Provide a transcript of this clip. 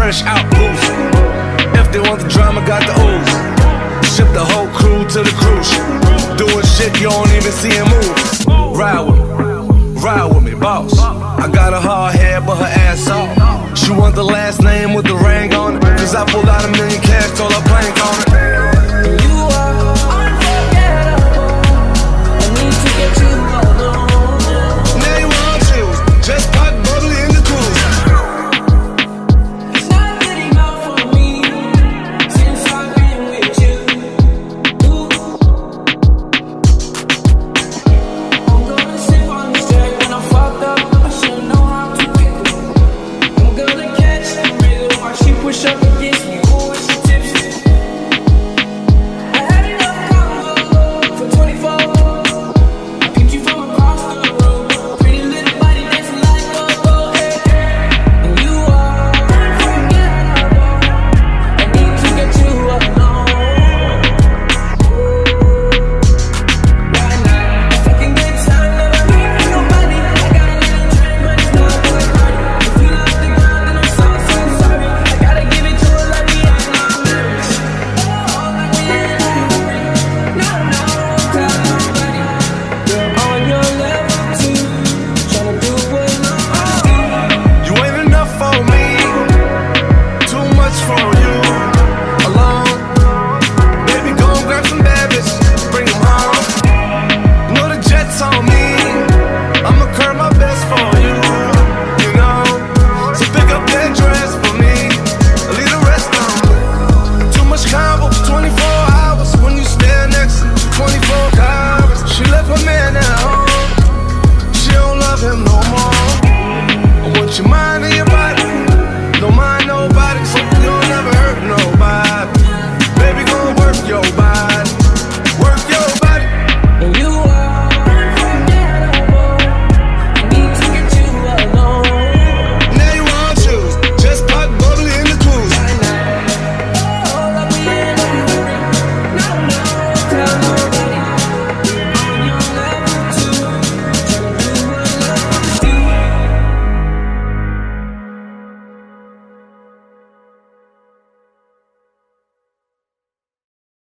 fresh out boost. If they want the drama, got the ooze. Ship the whole crew to the cruise. Doing shit you don't even see him move. Ride with me, boss. I got a hard head, but her ass off. She want the last name with the ring on it. Cause I pulled out $1 million cash, told her plank on it. You are unforgettable. I need to get you alone. Now you want chills, just pot bubbly in the cruise. It's not good enough for me since I've been with you. I'm gonna sip on this drag when I fucked up. I should know how to pick up. I'm gonna catch the rhythm while she push up against me. Ooh, she tipsy. I had enough combo for 24. I picked you from across the road. Pretty little body dancing like go-go, hey. And you are unforgettable. I need to get you alone. Why not? Fucking good time, never leaving nobody. I got a little drink, but it's not boy party. If you love the ground, then I'm so sorry. I gotta give it to her like we ain't not married. Oh, like we ain't not married. No, tell nobody. You're on your level too, tryna do what I do. You ain't enough for me, too much for you. Alone, baby, go and grab some bad bitches, bring them home. You know the jet's on me, I'ma curb my best for you. You know, so pick up that dress for me, leave the rest on me. Too much combo, 24 hours when you stand next to 24 hours. She left her man at home, she don't love him no more. I want your mind and your